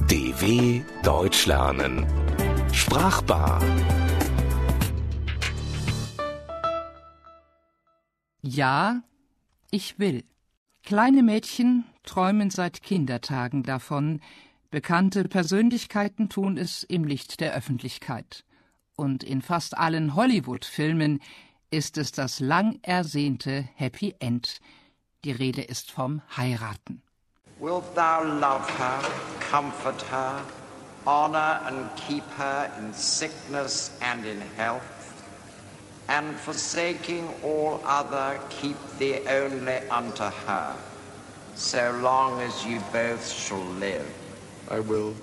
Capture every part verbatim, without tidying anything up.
D W Deutsch lernen. Sprachbar. Ja, ich will. Kleine Mädchen träumen seit Kindertagen davon. Bekannte Persönlichkeiten tun es im Licht der Öffentlichkeit. Und in fast allen Hollywood-Filmen ist es das lang ersehnte Happy End. Die Rede ist vom Heiraten. Wilt thou love her, comfort her, honor and keep her in sickness and in health, and forsaking all other, keep thee only unto her, so long as you both shall live? I will.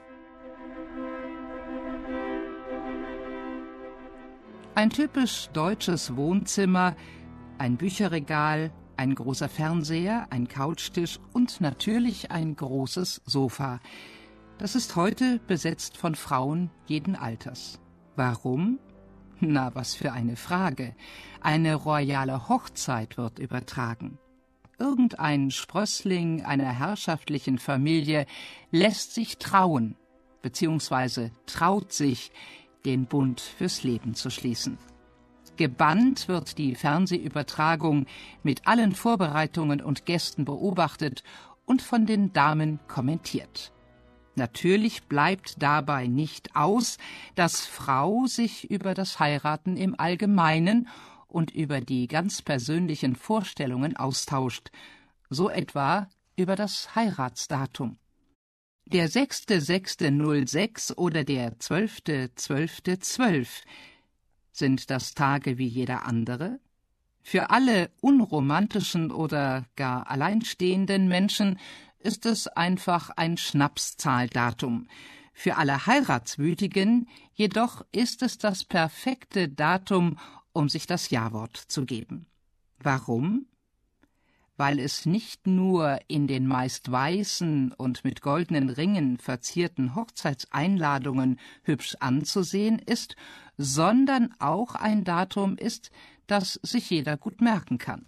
Ein typisch deutsches Wohnzimmer, ein Bücherregal, ein großer Fernseher, ein Couchtisch und natürlich ein großes Sofa. Das ist heute besetzt von Frauen jeden Alters. Warum? Na, was für eine Frage. Eine royale Hochzeit wird übertragen. Irgendein Sprössling einer herrschaftlichen Familie lässt sich trauen, beziehungsweise traut sich, den Bund fürs Leben zu schließen. Gebannt wird die Fernsehübertragung mit allen Vorbereitungen und Gästen beobachtet und von den Damen kommentiert. Natürlich bleibt dabei nicht aus, dass Frau sich über das Heiraten im Allgemeinen und über die ganz persönlichen Vorstellungen austauscht, so etwa über das Heiratsdatum. Der sechster sechster null sechs oder der zwölfter zwölfter zwölf. Sind das Tage wie jeder andere? Für alle unromantischen oder gar alleinstehenden Menschen ist es einfach ein Schnapszahldatum. Für alle Heiratswütigen jedoch ist es das perfekte Datum, um sich das Ja-Wort zu geben. Warum? Weil es nicht nur in den meist weißen und mit goldenen Ringen verzierten Hochzeitseinladungen hübsch anzusehen ist, sondern auch ein Datum ist, das sich jeder gut merken kann.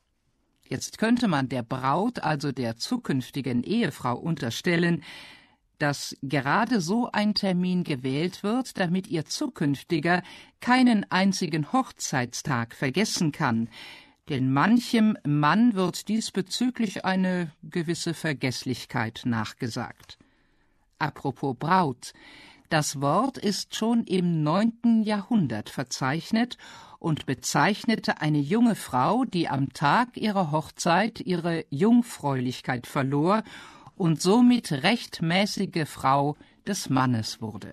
Jetzt könnte man der Braut, also der zukünftigen Ehefrau, unterstellen, dass gerade so ein Termin gewählt wird, damit ihr Zukünftiger keinen einzigen Hochzeitstag vergessen kann, denn manchem Mann wird diesbezüglich eine gewisse Vergesslichkeit nachgesagt. Apropos Braut, das Wort ist schon im neunten Jahrhundert verzeichnet und bezeichnete eine junge Frau, die am Tag ihrer Hochzeit ihre Jungfräulichkeit verlor und somit rechtmäßige Frau des Mannes wurde.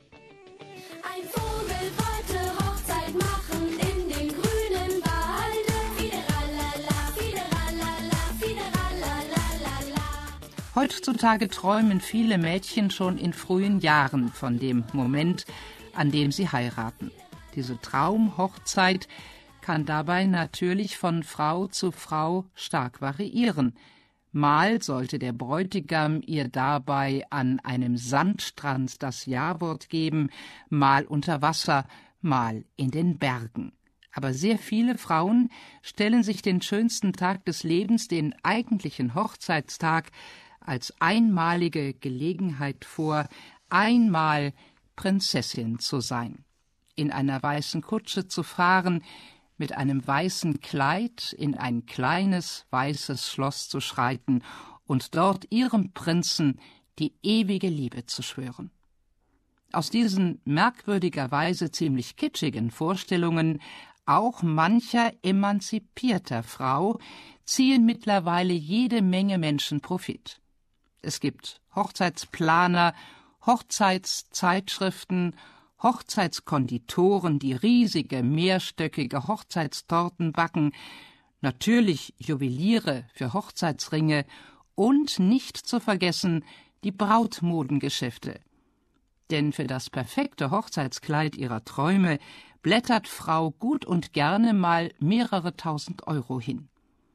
Ein Vogel wollte Hochzeit machen in dem grünen Walde. Fideralala, fideralala, fideralalalala. Heutzutage träumen viele Mädchen schon in frühen Jahren von dem Moment, an dem sie heiraten. Diese Traumhochzeit kann dabei natürlich von Frau zu Frau stark variieren. Mal sollte der Bräutigam ihr dabei an einem Sandstrand das Ja-Wort geben, mal unter Wasser, mal in den Bergen. Aber sehr viele Frauen stellen sich den schönsten Tag des Lebens, den eigentlichen Hochzeitstag, als einmalige Gelegenheit vor, einmal Prinzessin zu sein, in einer weißen Kutsche zu fahren, mit einem weißen Kleid in ein kleines weißes Schloss zu schreiten und dort ihrem Prinzen die ewige Liebe zu schwören. Aus diesen merkwürdigerweise ziemlich kitschigen Vorstellungen auch mancher emanzipierter Frau ziehen mittlerweile jede Menge Menschen Profit. Es gibt Hochzeitsplaner, Hochzeitszeitschriften, Hochzeitskonditoren, die riesige, mehrstöckige Hochzeitstorten backen, natürlich Juweliere für Hochzeitsringe und nicht zu vergessen die Brautmodengeschäfte. Denn für das perfekte Hochzeitskleid ihrer Träume blättert Frau gut und gerne mal mehrere tausend Euro hin.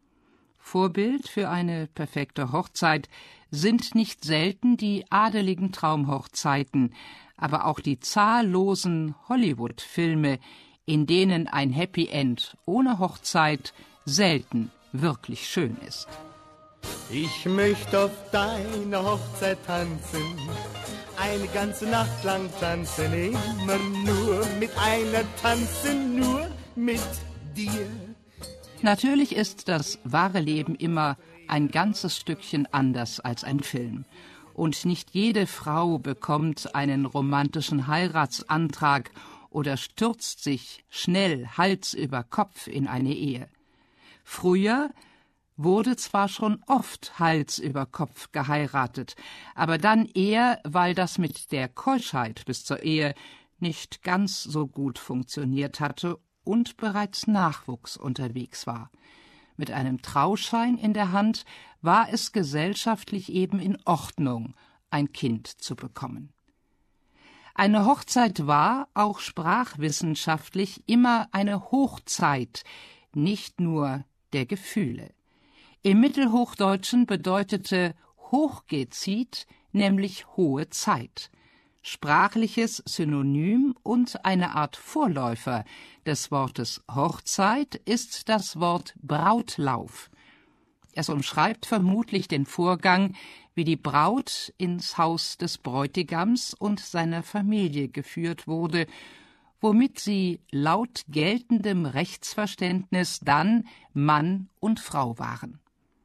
Vorbild für eine perfekte Hochzeit sind nicht selten die adeligen Traumhochzeiten, aber auch die zahllosen Hollywood-Filme, in denen ein Happy End ohne Hochzeit selten wirklich schön ist. Ich möchte auf deiner Hochzeit tanzen, eine ganze Nacht lang tanzen, immer nur mit einer tanzen, nur mit dir. Natürlich ist das wahre Leben immer ein ganzes Stückchen anders als ein Film. Und nicht jede Frau bekommt einen romantischen Heiratsantrag oder stürzt sich schnell Hals über Kopf in eine Ehe. Früher wurde zwar schon oft Hals über Kopf geheiratet, aber dann eher, weil das mit der Keuschheit bis zur Ehe nicht ganz so gut funktioniert hatte und bereits Nachwuchs unterwegs war. Mit einem Trauschein in der Hand war es gesellschaftlich eben in Ordnung, ein Kind zu bekommen. Eine Hochzeit war, auch sprachwissenschaftlich, immer eine Hochzeit, nicht nur der Gefühle. Im Mittelhochdeutschen bedeutete Hochgezieht nämlich hohe Zeit. Sprachliches Synonym und eine Art Vorläufer des Wortes Hochzeit ist das Wort Brautlauf. Es umschreibt vermutlich den Vorgang, wie die Braut ins Haus des Bräutigams und seiner Familie geführt wurde, womit sie laut geltendem Rechtsverständnis dann Mann und Frau waren.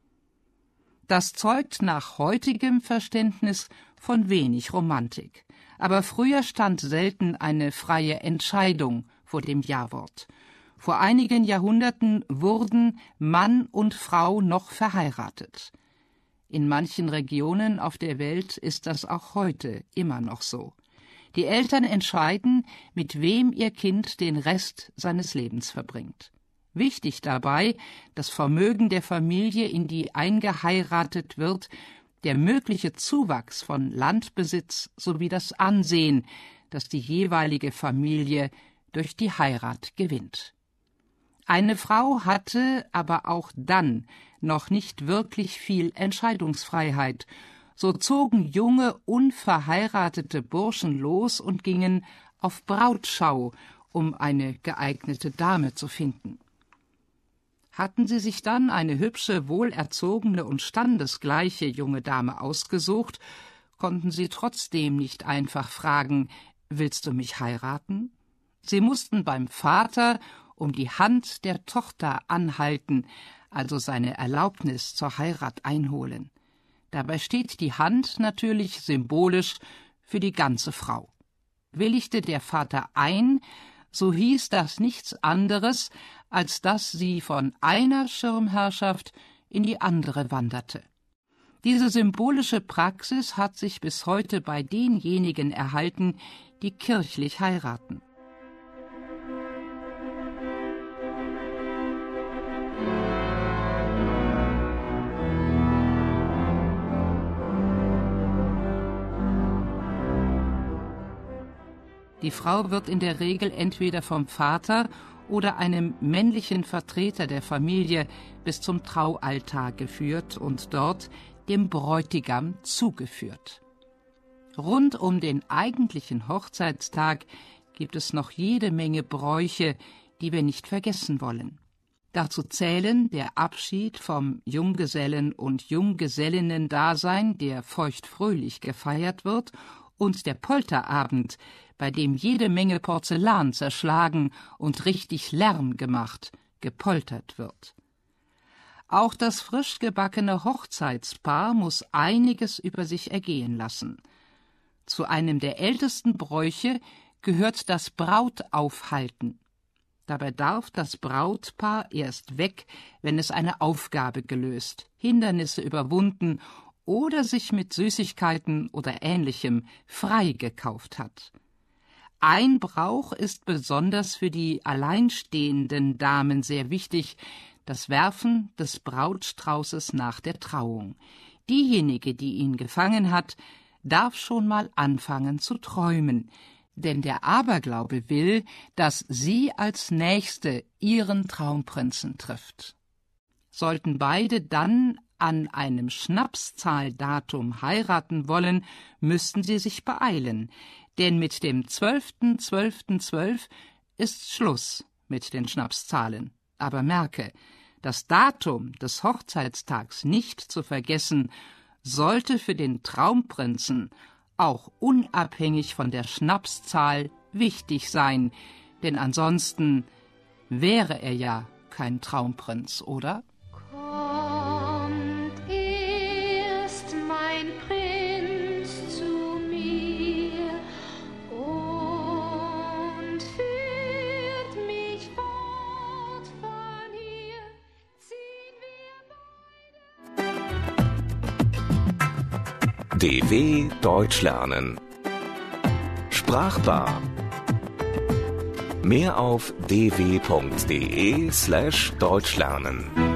Das zeugt nach heutigem Verständnis von wenig Romantik. Aber früher stand selten eine freie Entscheidung vor dem Ja-Wort. Vor einigen Jahrhunderten wurden Mann und Frau noch verheiratet. In manchen Regionen auf der Welt ist das auch heute immer noch so. Die Eltern entscheiden, mit wem ihr Kind den Rest seines Lebens verbringt. Wichtig dabei, das Vermögen der Familie, in die eingeheiratet wird, der mögliche Zuwachs von Landbesitz sowie das Ansehen, das die jeweilige Familie durch die Heirat gewinnt. Eine Frau hatte aber auch dann noch nicht wirklich viel Entscheidungsfreiheit. So zogen junge, unverheiratete Burschen los und gingen auf Brautschau, um eine geeignete Dame zu finden. Hatten sie sich dann eine hübsche, wohlerzogene und standesgleiche junge Dame ausgesucht, konnten sie trotzdem nicht einfach fragen, »Willst du mich heiraten?« Sie mussten beim Vater um die Hand der Tochter anhalten, also seine Erlaubnis zur Heirat einholen. Dabei steht die Hand natürlich symbolisch für die ganze Frau. Willigte der Vater ein, so hieß das nichts anderes, als dass sie von einer Schirmherrschaft in die andere wanderte. Diese symbolische Praxis hat sich bis heute bei denjenigen erhalten, die kirchlich heiraten. Die Frau wird in der Regel entweder vom Vater oder einem männlichen Vertreter der Familie bis zum Traualtar geführt und dort dem Bräutigam zugeführt. Rund um den eigentlichen Hochzeitstag gibt es noch jede Menge Bräuche, die wir nicht vergessen wollen. Dazu zählen der Abschied vom Junggesellen- und Junggesellinnen-Dasein, der feuchtfröhlich gefeiert wird, und der Polterabend, bei dem jede Menge Porzellan zerschlagen und richtig Lärm gemacht, gepoltert wird. Auch das frisch gebackene Hochzeitspaar muss einiges über sich ergehen lassen. Zu einem der ältesten Bräuche gehört das Brautaufhalten. Dabei darf das Brautpaar erst weg, wenn es eine Aufgabe gelöst, Hindernisse überwunden oder sich mit Süßigkeiten oder Ähnlichem freigekauft hat. Ein Brauch ist besonders für die alleinstehenden Damen sehr wichtig, das Werfen des Brautstraußes nach der Trauung. Diejenige, die ihn gefangen hat, darf schon mal anfangen zu träumen, denn der Aberglaube will, dass sie als Nächste ihren Traumprinzen trifft. Sollten beide dann an einem Schnapszahldatum heiraten wollen, müssten sie sich beeilen, denn mit dem zwölften zwölften zwölf ist Schluss mit den Schnapszahlen. Aber merke, das Datum des Hochzeitstags nicht zu vergessen, sollte für den Traumprinzen auch unabhängig von der Schnapszahl, wichtig sein, denn ansonsten wäre er ja kein Traumprinz, oder? Kommt erst mein Prinz zu mir und führt mich fort von hier, ziehen wir D W Deutsch lernen. Sprachbar. Mehr auf d w punkt d e slash deutsch lernen.